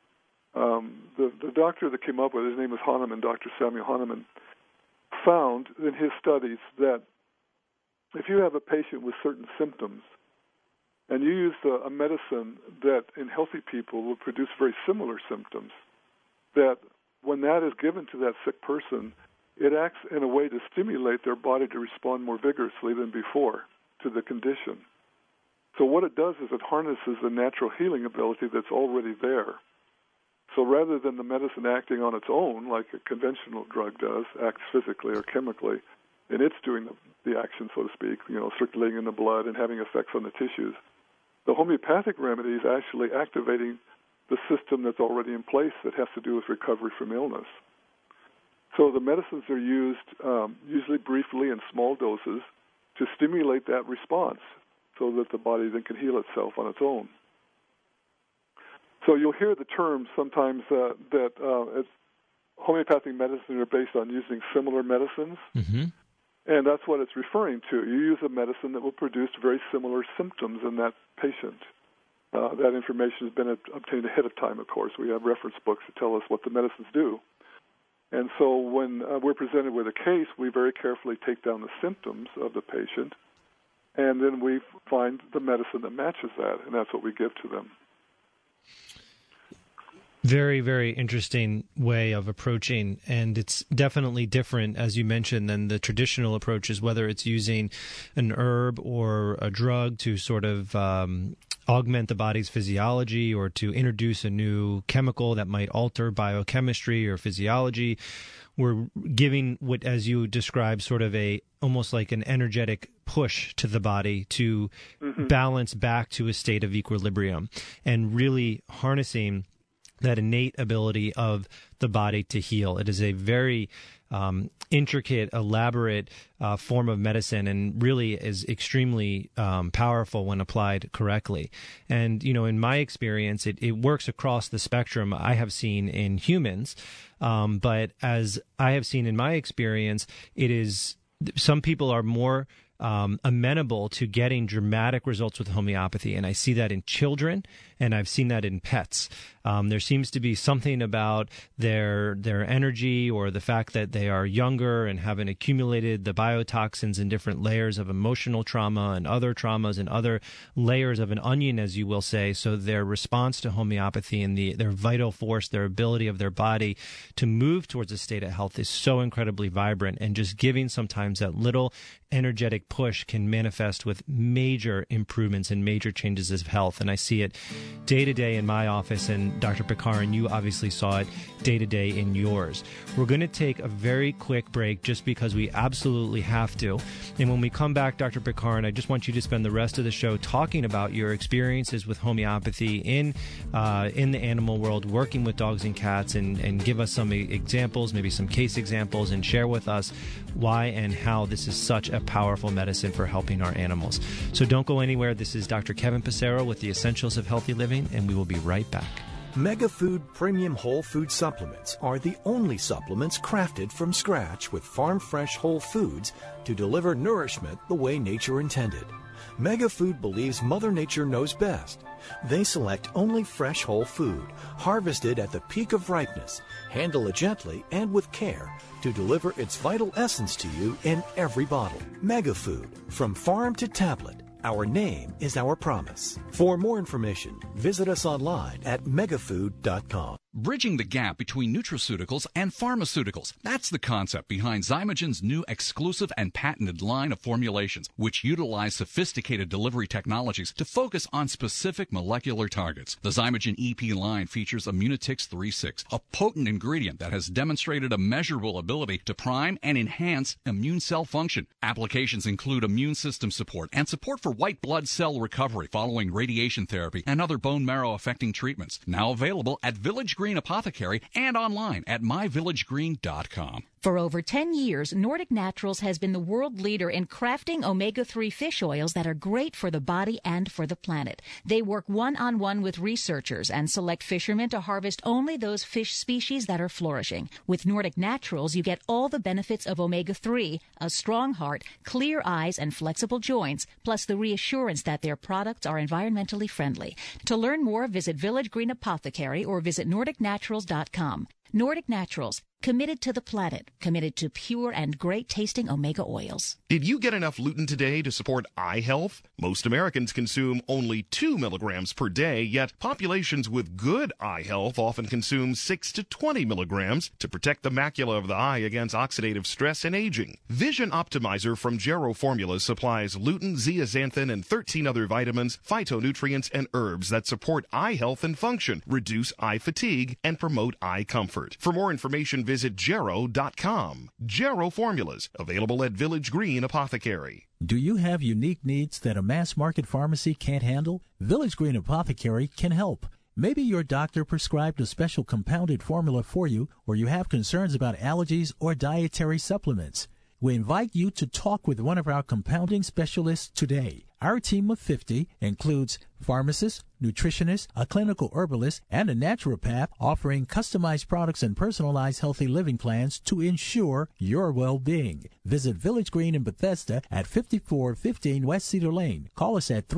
The doctor that came up with it, his name was Hahnemann, Dr. Samuel Hahnemann, found in his studies that if you have a patient with certain symptoms and you use a medicine that in healthy people will produce very similar symptoms, that when that is given to that sick person, it acts in a way to stimulate their body to respond more vigorously than before to the condition. So what it does is it harnesses the natural healing ability that's already there. So rather than the medicine acting on its own, like a conventional drug does, acts physically or chemically, and it's doing the action, so to speak, circulating in the blood and having effects on the tissues, the homeopathic remedy is actually activating the system that's already in place that has to do with recovery from illness. So the medicines are used usually briefly in small doses to stimulate that response so that the body then can heal itself on its own. So you'll hear the term sometimes that homeopathic medicine are based on using similar medicines, and that's what it's referring to. You use a medicine that will produce very similar symptoms in that patient. That information has been obtained ahead of time, of course. We have reference books that tell us what the medicines do. And so when we're presented with a case, we very carefully take down the symptoms of the patient, and then we find the medicine that matches that, and that's what we give to them. Very, very interesting way of approaching, and it's definitely different, as you mentioned, than the traditional approaches, whether it's using an herb or a drug to sort of augment the body's physiology or to introduce a new chemical that might alter biochemistry or physiology. We're giving what, as you described, sort of almost like an energetic push to the body to balance back to a state of equilibrium and really harnessing that innate ability of the body to heal. It is a very intricate, elaborate form of medicine, and really is extremely powerful when applied correctly. And, in my experience, it works across the spectrum I have seen in humans. But as I have seen in my experience, some people are more amenable to getting dramatic results with homeopathy. And I see that in children, and I've seen that in pets. There seems to be something about their energy, or the fact that they are younger and haven't accumulated the biotoxins in different layers of emotional trauma and other traumas and other layers of an onion, as you will say. So their response to homeopathy and their vital force, their ability of their body to move towards a state of health is so incredibly vibrant. And just giving sometimes that little energetic push can manifest with major improvements and major changes of health. And I see it day to day in my office, and Dr. Pickard, and you obviously saw it day to day in yours. We're going to take a very quick break just because we absolutely have to. And when we come back, Dr. Pickard, I just want you to spend the rest of the show talking about your experiences with homeopathy in the animal world, working with dogs and cats, and give us some examples, maybe some case examples, and share with us why and how this is such a powerful medicine for helping our animals. So don't go anywhere. This is Dr. Kevin Passero with the Essentials of Healthy Living, and we will be right back. MegaFood Premium Whole Food Supplements are the only supplements crafted from scratch with farm-fresh whole foods to deliver nourishment the way nature intended. MegaFood believes Mother Nature knows best. They select only fresh whole food, harvested at the peak of ripeness, handle it gently and with care to deliver its vital essence to you in every bottle. MegaFood, from farm to tablet. Our name is our promise. For more information, visit us online at megafood.com. Bridging the gap between nutraceuticals and pharmaceuticals. That's the concept behind Zymogen's new exclusive and patented line of formulations, which utilize sophisticated delivery technologies to focus on specific molecular targets. The Zymogen EP line features Immunotix 3.6, a potent ingredient that has demonstrated a measurable ability to prime and enhance immune cell function. Applications include immune system support and support for white blood cell recovery following radiation therapy and other bone marrow affecting treatments. Now available at Village Green Apothecary and online at myvillagegreen.com. For over 10 years, Nordic Naturals has been the world leader in crafting omega-3 fish oils that are great for the body and for the planet. They work one-on-one with researchers and select fishermen to harvest only those fish species that are flourishing. With Nordic Naturals, you get all the benefits of omega-3, a strong heart, clear eyes, and flexible joints, plus the reassurance that their products are environmentally friendly. To learn more, visit Village Green Apothecary or visit NordicNaturals.com. Nordic Naturals, committed to the planet, committed to pure and great-tasting omega oils. Did you get enough lutein today to support eye health? Most Americans consume only 2 milligrams per day, yet populations with good eye health often consume 6 to 20 milligrams to protect the macula of the eye against oxidative stress and aging. Vision Optimizer from Gero Formulas supplies lutein, zeaxanthin, and 13 other vitamins, phytonutrients, and herbs that support eye health and function, reduce eye fatigue, and promote eye comfort. For more information, visit Gero.com. Gero Formulas, available at Village Green Apothecary. Do you have unique needs that a mass market pharmacy can't handle? Village Green Apothecary can help. Maybe your doctor prescribed a special compounded formula for you, or you have concerns about allergies or dietary supplements. We invite you to talk with one of our compounding specialists today. Our team of 50 includes pharmacists, nutritionists, a clinical herbalist, and a naturopath offering customized products and personalized healthy living plans to ensure your well-being. Visit Village Green in Bethesda at 5415 West Cedar Lane. Call us at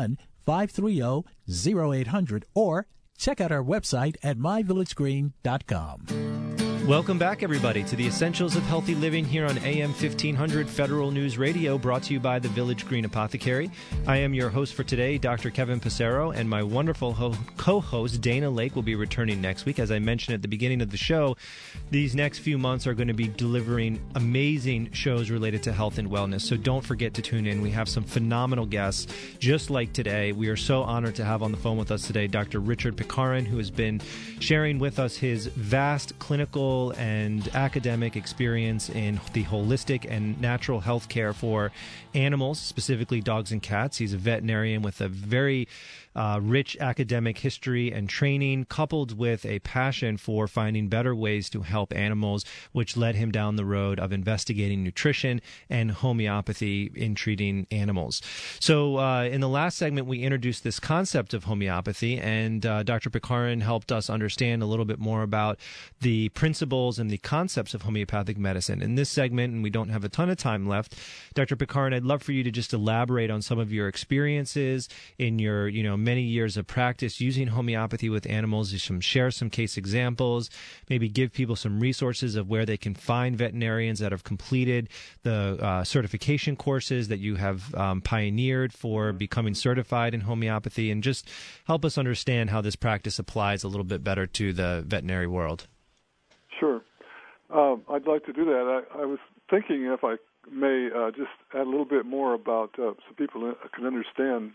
301-530-0800 or check out our website at myvillagegreen.com. Welcome back, everybody, to the Essentials of Healthy Living here on AM 1500 Federal News Radio, brought to you by the Village Green Apothecary. I am your host for today, Dr. Kevin Passero, and my wonderful co-host, Dana Lake, will be returning next week. As I mentioned at the beginning of the show, these next few months are going to be delivering amazing shows related to health and wellness, so don't forget to tune in. We have some phenomenal guests, just like today. We are so honored to have on the phone with us today Dr. Richard Picarin, who has been sharing with us his vast clinical and academic experience in the holistic and natural health care for animals, specifically dogs and cats. He's a veterinarian with a very rich academic history and training, coupled with a passion for finding better ways to help animals, which led him down the road of investigating nutrition and homeopathy in treating animals. So in the last segment, we introduced this concept of homeopathy, and Dr. Picarin helped us understand a little bit more about the principles and the concepts of homeopathic medicine. In this segment, and we don't have a ton of time left, Dr. Picarin, I'd love for you to just elaborate on some of your experiences in your, many years of practice using homeopathy with animals. Share some case examples, maybe give people some resources of where they can find veterinarians that have completed the certification courses that you have pioneered for becoming certified in homeopathy, and just help us understand how this practice applies a little bit better to the veterinary world. Sure. I'd like to do that. I was thinking, if I may, just add a little bit more about so people can understand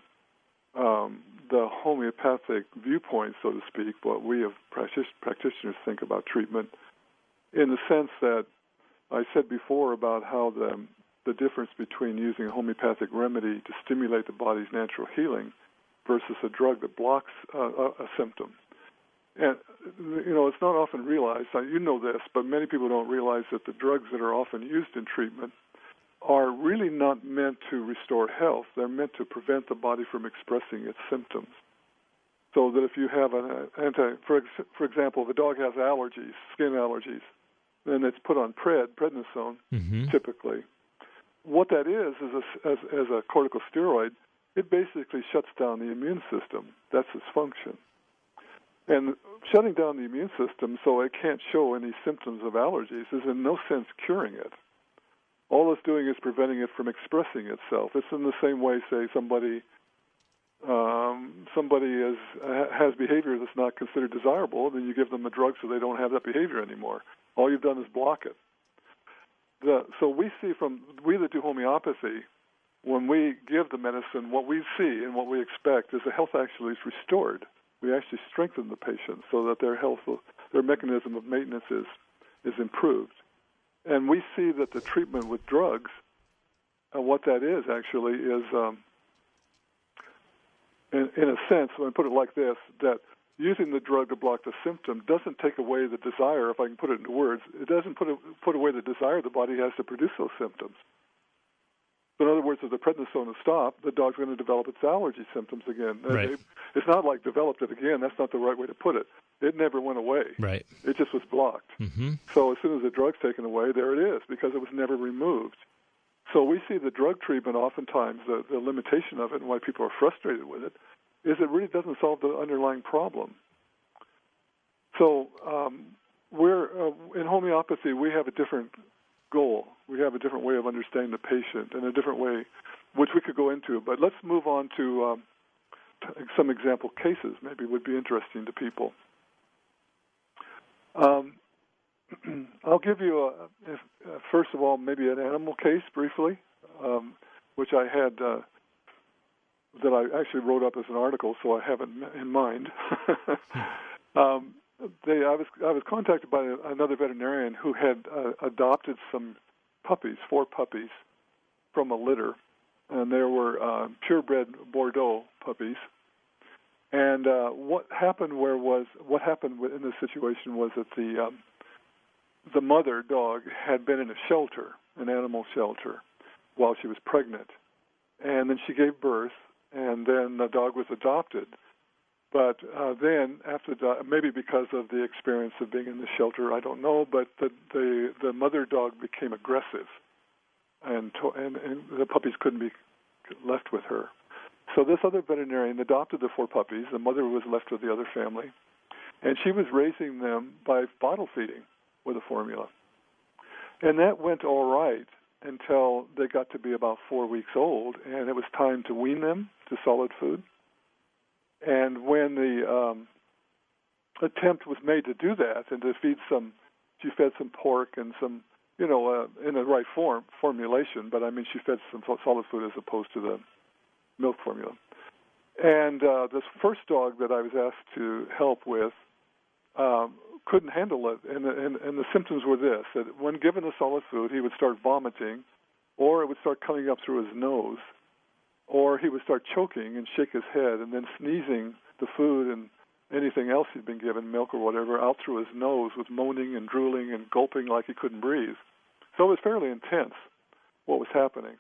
the homeopathic viewpoint, so to speak, what we as practitioners think about treatment, in the sense that I said before about how the difference between using a homeopathic remedy to stimulate the body's natural healing versus a drug that blocks a symptom. And, it's not often realized, you know this, but many people don't realize that the drugs that are often used in treatment are really not meant to restore health. They're meant to prevent the body from expressing its symptoms. So that if you have for example, if a dog has allergies, skin allergies, then it's put on prednisone, typically. What that is as a corticosteroid, it basically shuts down the immune system. That's its function. And shutting down the immune system so it can't show any symptoms of allergies is in no sense curing it. All it's doing is preventing it from expressing itself. It's in the same way, say, somebody has behavior that's not considered desirable, then you give them a drug so they don't have that behavior anymore. All you've done is block it. So we that do homeopathy, when we give the medicine, what we see and what we expect is the health actually is restored. We actually strengthen the patient so that their health, their mechanism of maintenance is improved. And we see that the treatment with drugs, what that is actually is, in a sense, when I put it like this, that using the drug to block the symptom doesn't take away the desire, if I can put it into words, it doesn't put away the desire the body has to produce those symptoms. So in other words, if the prednisone is stopped, the dog's going to develop its allergy symptoms again. Right. It's not like developed it again. That's not the right way to put it. It never went away. Right. It just was blocked. So as soon as the drug's taken away, there it is, because it was never removed. So we see the drug treatment oftentimes, the limitation of it and why people are frustrated with it, is it really doesn't solve the underlying problem. So in homeopathy, we have a different goal. We have a different way of understanding the patient and a different way, which we could go into. But let's move on to some example cases maybe would be interesting to people. I'll give you, first of all, maybe an animal case briefly, which I had, that I actually wrote up as an article, so I have it in mind. I was contacted by another veterinarian who had adopted some puppies, 4 puppies, from a litter, and there were purebred Bordeaux puppies. And what happened in this situation was that the mother dog had been in a shelter, an animal shelter, while she was pregnant. And then she gave birth, and then the dog was adopted. But then, after maybe because of the experience of being in the shelter, I don't know, but the mother dog became aggressive, and the puppies couldn't be left with her. So this other veterinarian adopted the 4 puppies. The mother was left with the other family, and she was raising them by bottle feeding with a formula. And that went all right until they got to be about 4 weeks old, and it was time to wean them to solid food. And when the attempt was made to do that and to feed she fed some pork and some, in the right formulation, but I mean she fed some solid food as opposed to the milk formula. And this first dog that I was asked to help with couldn't handle it, and the symptoms were this, that when given the solid food, he would start vomiting, or it would start coming up through his nose, or he would start choking and shake his head and then sneezing the food and anything else he'd been given, milk or whatever, out through his nose with moaning and drooling and gulping like he couldn't breathe. So it was fairly intense what was happening.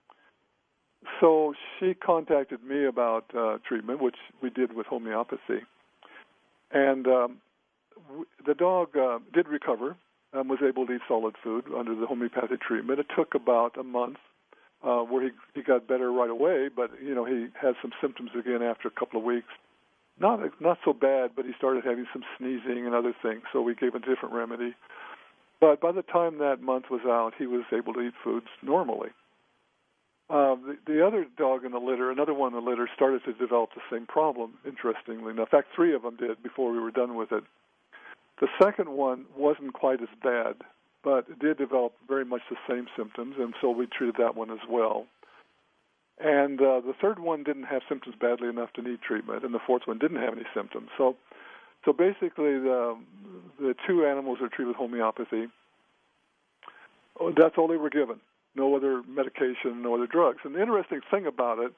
So she contacted me about treatment, which we did with homeopathy. And the dog did recover and was able to eat solid food under the homeopathic treatment. It took about a month where he got better right away, but he had some symptoms again after a couple of weeks. Not so bad, but he started having some sneezing and other things, so we gave him a different remedy. But by the time that month was out, he was able to eat foods normally. The other dog in the litter, another one in the litter, started to develop the same problem, interestingly enough. In fact, 3 of them did before we were done with it. The second one wasn't quite as bad, but it did develop very much the same symptoms, and so we treated that one as well. And the third one didn't have symptoms badly enough to need treatment, and the fourth one didn't have any symptoms. So basically, the 2 animals are treated with homeopathy. That's all they were given. No other medication, no other drugs. And the interesting thing about it,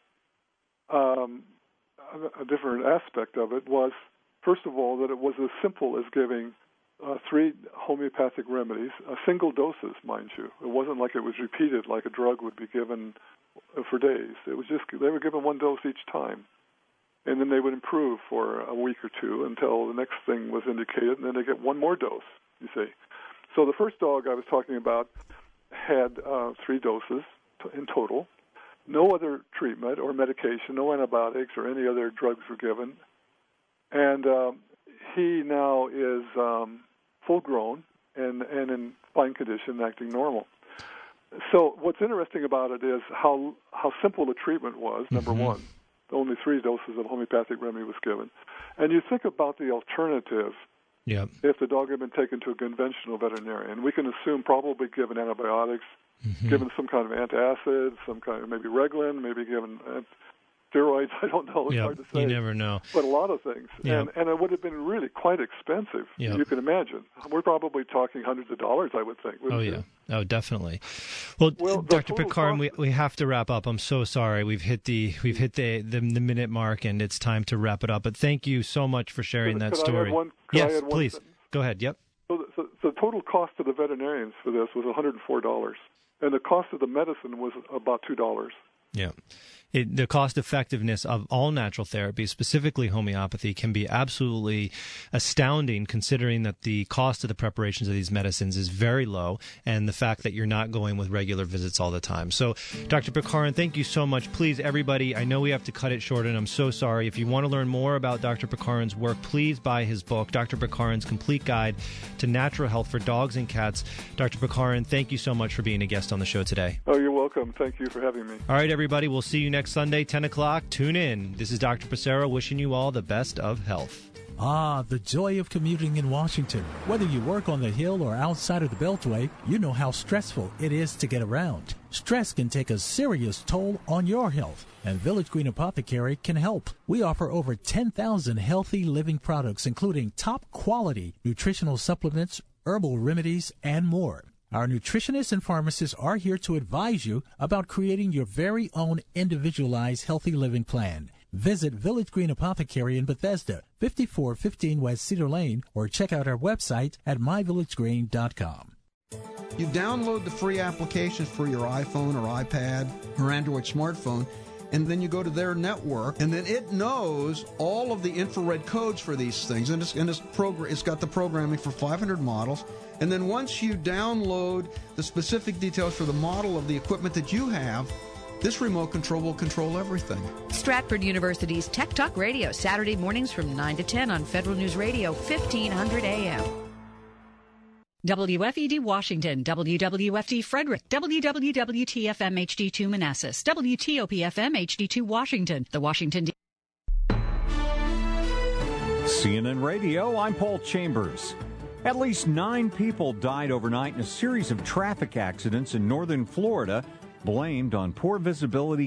a different aspect of it, was, first of all, that it was as simple as giving 3 homeopathic remedies, single doses, mind you. It wasn't like it was repeated like a drug would be given for days. It was just they were given 1 dose each time, and then they would improve for a week or 2 until the next thing was indicated, and then they get 1 more dose, you see. So the first dog I was talking about had 3 doses in total. No other treatment or medication, no antibiotics or any other drugs were given. And he now is full grown and in fine condition, acting normal. So what's interesting about it is how simple the treatment was, number one. Only 3 doses of homeopathic remedy was given. And you think about the alternative. Yep. If the dog had been taken to a conventional veterinarian, we can assume probably given antibiotics, given some kind of antacid, some kind of maybe Reglan, maybe given steroids. I don't know. It's hard to say. You never know. But a lot of things. Yep. And it would have been really quite expensive. Yep. You can imagine. We're probably talking hundreds of dollars, I would think. Oh, yeah. Oh, definitely. Well Dr. Pickaren, we have to wrap up. I'm so sorry. We've hit the minute mark, and it's time to wrap it up. But thank you so much for sharing that story. Yes, please. Go ahead. Yep. So the total cost to the veterinarians for this was $104, and the cost of the medicine was about $2. Yeah. The cost effectiveness of all natural therapies, specifically homeopathy, can be absolutely astounding considering that the cost of the preparations of these medicines is very low and the fact that you're not going with regular visits all the time. So, Dr. Pickaren, thank you so much. Please, everybody, I know we have to cut it short, and I'm so sorry. If you want to learn more about Dr. Pickaren's work, please buy his book, Dr. Pickaren's Complete Guide to Natural Health for Dogs and Cats. Dr. Pickaren, thank you so much for being a guest on the show today. Oh, you're welcome. Thank you for having me. All right, everybody, we'll see you next Sunday, 10 o'clock. Tune in. This is Dr. Passero wishing you all the best of health. Ah, the joy of commuting in Washington. Whether you work on the Hill or outside of the Beltway, you know how stressful it is to get around. Stress can take a serious toll on your health, and Village Green Apothecary can help. We offer over 10,000 healthy living products, including top-quality nutritional supplements, herbal remedies, and more. Our nutritionists and pharmacists are here to advise you about creating your very own individualized healthy living plan. Visit Village Green Apothecary in Bethesda, 5415 West Cedar Lane, or check out our website at myvillagegreen.com. You download the free applications for your iPhone or iPad or Android smartphone, and then you go to their network, and then it knows all of the infrared codes for these things, and it's got the programming for 500 models. And then once you download the specific details for the model of the equipment that you have, this remote control will control everything. Stratford University's Tech Talk Radio, Saturday mornings from 9 to 10 on Federal News Radio, 1500 AM. WFED Washington, WWFD Frederick, WWWTFM HD2 Manassas, WTOPFM HD2 Washington, the Washington CNN Radio, I'm Paul Chambers. At least 9 people died overnight in a series of traffic accidents in northern Florida, blamed on poor visibility